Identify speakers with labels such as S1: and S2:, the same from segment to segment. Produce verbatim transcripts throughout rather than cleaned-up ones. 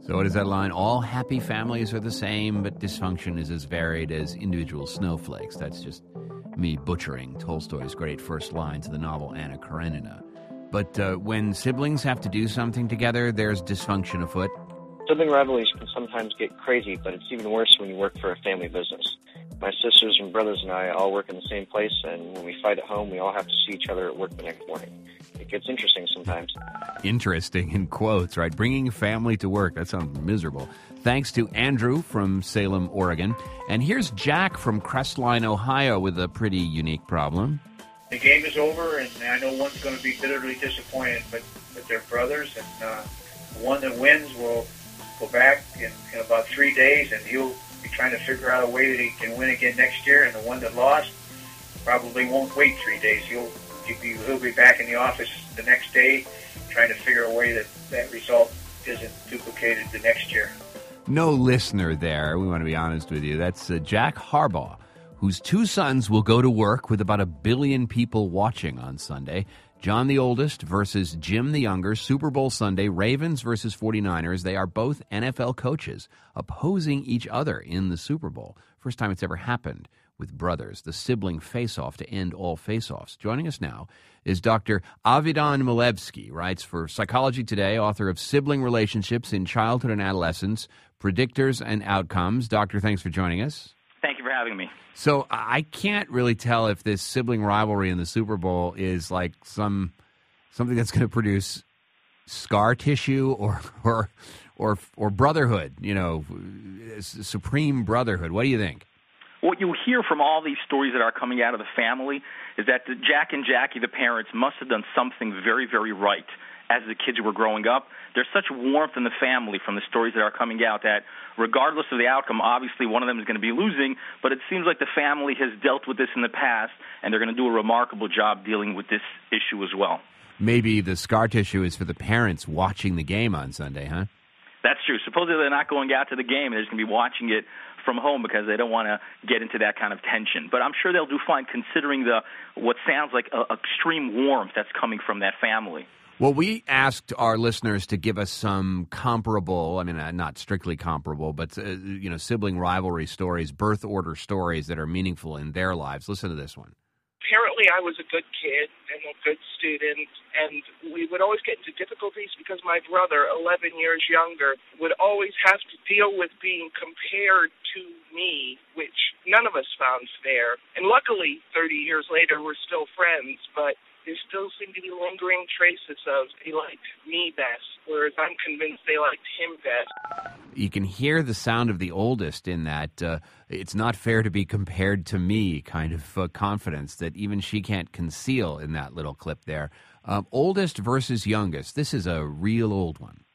S1: So what is that line? All happy families are the same, but dysfunction is as varied as individual snowflakes. That's just me butchering Tolstoy's great first lines of the novel Anna Karenina. But uh, when siblings have to do something together, there's dysfunction afoot.
S2: Sibling rivalries can sometimes get crazy, but it's even worse when you work for a family business. My sisters and brothers and I all work in the same place, and when we fight at home, we all have to see each other at work the next morning. It gets interesting sometimes.
S1: Interesting in quotes, right? Bringing family to work. That sounds miserable. Thanks to Andrew from Salem, Oregon. And here's Jack from Crestline, Ohio, with a pretty unique problem.
S3: The game is over, and I know one's going to be bitterly disappointed, but, but they're brothers, and uh, the one that wins will go back in, in about three days, and he'll be trying to figure out a way that he can win again next year, and the one that lost probably won't wait three days. He'll, he'll, be, he'll be back in the office the next day trying to figure a way that that result isn't duplicated the next year.
S1: No listener there, we want to be honest with you. That's uh, Jack Harbaugh, whose two sons will go to work with about a billion people watching on Sunday. John the oldest versus Jim the younger, Super Bowl Sunday, Ravens versus 49ers. They are both N F L coaches opposing each other in the Super Bowl. First time it's ever happened with brothers, the sibling face-off to end all face-offs. Joining us now is Doctor Avidan Milevsky, writes for Psychology Today, author of Sibling Relationships in Childhood and Adolescence, Predictors and Outcomes. Doctor, thanks for joining us.
S4: Thank you for having me.
S1: So I can't really tell if this sibling rivalry in the Super Bowl is like some something that's going to produce scar tissue or or or or brotherhood, you know, supreme brotherhood. What do you think?
S4: What you hear from all these stories that are coming out of the family is that the Jack and Jackie, the parents, must have done something very, very right as the kids were growing up. There's such warmth in the family from the stories that are coming out that regardless of the outcome, obviously one of them is going to be losing, but it seems like the family has dealt with this in the past, and they're going to do a remarkable job dealing with this issue as well.
S1: Maybe the scar tissue is for the parents watching the game on Sunday, huh?
S4: That's true. Supposedly they're not going out to the game. They're just going to be watching it from home because they don't want to get into that kind of tension. But I'm sure they'll do fine considering the what sounds like a, extreme warmth that's coming from that family.
S1: Well, we asked our listeners to give us some comparable, I mean, uh, not strictly comparable, but, uh, you know, sibling rivalry stories, birth order stories that are meaningful in their lives. Listen to this one.
S5: Apparently I was a good kid and a good student, and we would always get into difficulties because my brother, eleven years younger, would always have to deal with being compared to me, which none of us found fair. And luckily, thirty years later, we're still friends, but there still seem to be lingering traces of they liked me best, whereas I'm convinced they liked him best.
S1: You can hear the sound of the oldest in that uh, it's not fair to be compared to me kind of uh, confidence that even she can't conceal in that little clip there. Um, oldest versus youngest. This is a real old one.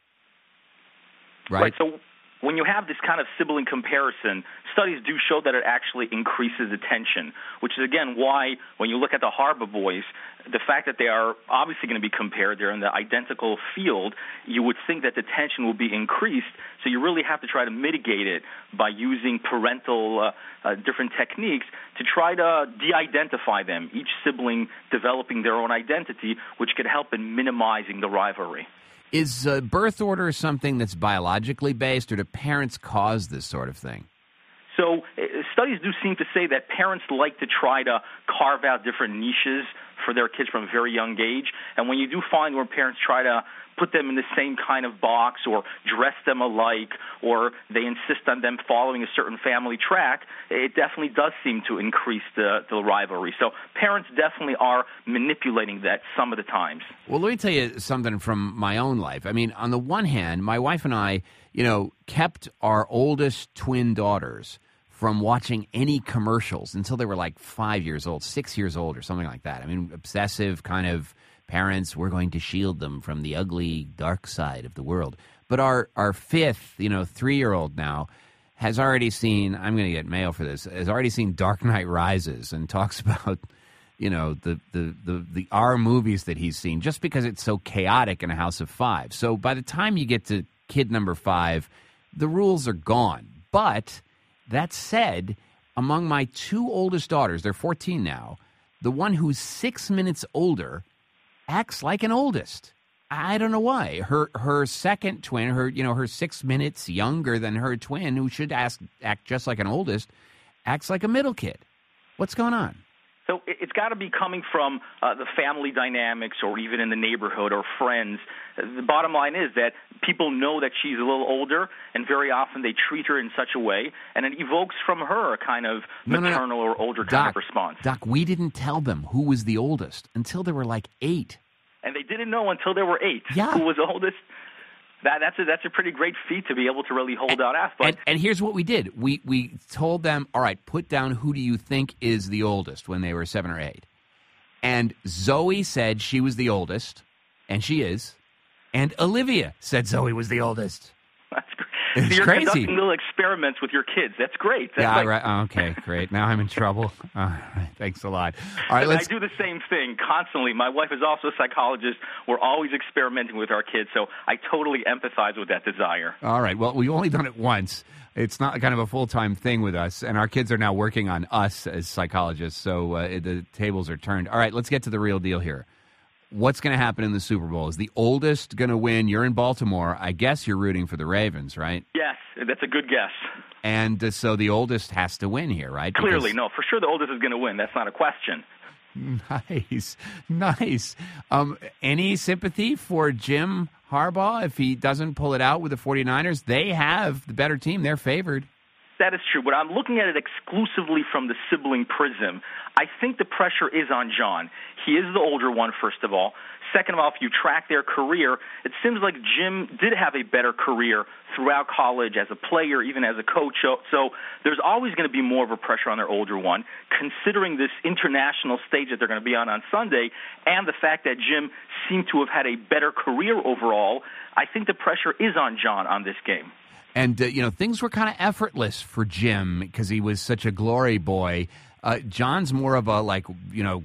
S1: Right?
S4: Right, so when you have this kind of sibling comparison, studies do show that it actually increases attention, which is, again, why when you look at the Harbaugh boys, the fact that they are obviously going to be compared, they're in the identical field, you would think that the tension will be increased, so you really have to try to mitigate it by using parental uh, uh, different techniques to try to de-identify them, each sibling developing their own identity, which could help in minimizing the rivalry.
S1: Is uh, birth order something that's biologically based, or do parents cause this sort of thing?
S4: So uh, studies do seem to say that parents like to try to carve out different niches for their kids from a very young age. And when you do find where parents try to put them in the same kind of box or dress them alike or they insist on them following a certain family track, it definitely does seem to increase the, the rivalry. So parents definitely are manipulating that some of the times.
S1: Well, let me tell you something from my own life. I mean, on the one hand, my wife and I, you know, kept our oldest twin daughters from watching any commercials until they were like five years old, six years old or something like that. I mean, obsessive kind of parents, we're going to shield them from the ugly, dark side of the world. But our, our fifth, you know, three-year-old now has already seen, I'm going to get mail for this, has already seen Dark Knight Rises and talks about, you know, the, the, the, the R movies that he's seen just because it's so chaotic in a house of five. So by the time you get to kid number five, the rules are gone. But that said, among my two oldest daughters, they're fourteen now, the one who's six minutes older acts like an oldest. I don't know why. Her her second twin, her you know, her six minutes younger than her twin, who should ask, act just like an oldest, acts like a middle kid. What's going on?
S4: So it's got to be coming from uh, the family dynamics or even in the neighborhood or friends. The bottom line is that people know that she's a little older, and very often they treat her in such a way, and it evokes from her a kind of
S1: no,
S4: maternal
S1: no, no.
S4: or older
S1: Doc,
S4: kind of response.
S1: Doc, we didn't tell them who was the oldest until they were like eight.
S4: And they didn't know until they were eight
S1: yeah.
S4: who was the oldest. That, that's, a, that's a pretty great feat to be able to really hold
S1: and,
S4: out after.
S1: And, and here's what we did. We we told them, all right, put down who do you think is the oldest when they were seven or eight. And Zoe said she was the oldest, and she is. And Olivia said Zoe was the oldest.
S4: That's great.
S1: It's
S4: so you're
S1: crazy.
S4: conducting little experiments with your kids. That's great. That's
S1: yeah,
S4: like,
S1: right. Oh, okay, great. Now I'm in trouble. All right, thanks a lot. All right, let's.
S4: I do the same thing constantly. My wife is also a psychologist. We're always experimenting with our kids, so I totally empathize with that desire.
S1: All right. Well, we've only done it once. It's not kind of a full-time thing with us, and our kids are now working on us as psychologists, so uh, the tables are turned. All right, let's get to the real deal here. What's going to happen in the Super Bowl? Is the oldest going to win? You're in Baltimore. I guess you're rooting for the Ravens, right?
S4: Yes, that's a good guess.
S1: And uh, so the oldest has to win here, right?
S4: Clearly,
S1: because...
S4: no. For sure the oldest is going to win. That's not a question.
S1: Nice. Nice. Um, any sympathy for Jim Harbaugh if he doesn't pull it out with the 49ers? They have the better team. They're favored.
S4: That is true, but I'm looking at it exclusively from the sibling prism. I think the pressure is on John. He is the older one, first of all. Second of all, if you track their career, it seems like Jim did have a better career throughout college as a player, even as a coach. So, so there's always going to be more of a pressure on their older one, considering this international stage that they're going to be on on Sunday, and the fact that Jim seemed to have had a better career overall. I think the pressure is on John on this game.
S1: And, uh, you know, things were kind of effortless for Jim because he was such a glory boy. Uh, John's more of a, like, you know,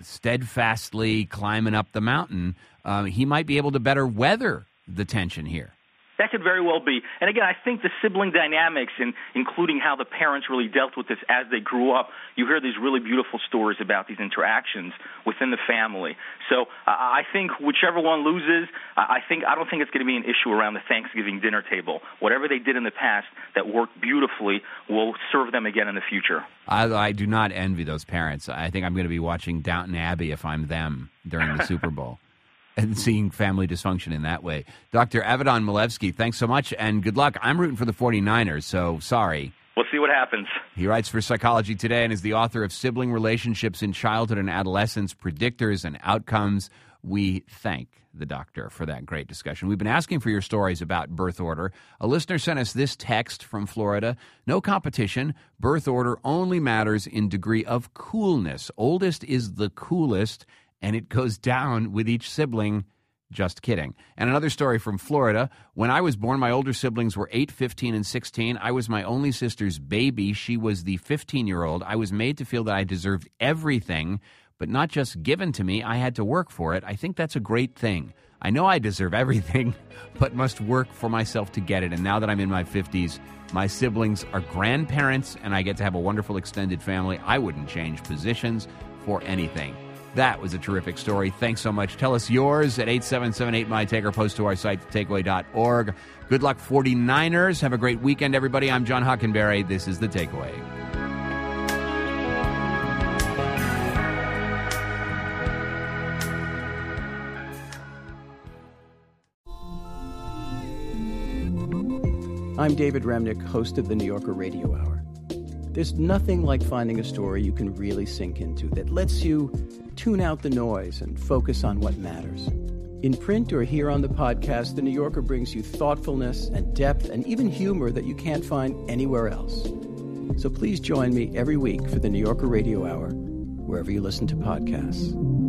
S1: steadfastly climbing up the mountain. Uh, he might be able to better weather the tension here.
S4: That could very well be. And again, I think the sibling dynamics, and including how the parents really dealt with this as they grew up, you hear these really beautiful stories about these interactions within the family. So uh, I think whichever one loses, I think I don't think it's going to be an issue around the Thanksgiving dinner table. Whatever they did in the past that worked beautifully will serve them again in the future.
S1: I, I do not envy those parents. I think I'm going to be watching Downton Abbey if I'm them during the Super Bowl. And seeing family dysfunction in that way. Doctor Avedon Milevsky, thanks so much, and good luck. I'm rooting for the 49ers, so sorry.
S4: We'll see what happens.
S1: He writes for Psychology Today and is the author of Sibling Relationships in Childhood and Adolescence, Predictors and Outcomes. We thank the doctor for that great discussion. We've been asking for your stories about birth order. A listener sent us this text from Florida. No competition. Birth order only matters in degree of coolness. Oldest is the coolest, and it goes down with each sibling. Just kidding. And another story from Florida. When I was born, my older siblings were eight, fifteen, and sixteen. I was my only sister's baby. She was the fifteen-year-old. I was made to feel that I deserved everything, but not just given to me. I had to work for it. I think that's a great thing. I know I deserve everything, but must work for myself to get it. And now that I'm in my fifties, my siblings are grandparents, and I get to have a wonderful extended family. I wouldn't change positions for anything. That was a terrific story. Thanks so much. Tell us yours at eight seven seven eight, M Y T A K E, or post to our site, takeaway dot org. Good luck, 49ers. Have a great weekend, everybody. I'm John Hockenberry. This is The Takeaway.
S6: I'm David Remnick, host of the New Yorker Radio Hour. There's nothing like finding a story you can really sink into that lets you tune out the noise and focus on what matters. In print or here on the podcast, The New Yorker brings you thoughtfulness and depth and even humor that you can't find anywhere else. So please join me every week for the New Yorker Radio Hour, wherever you listen to podcasts.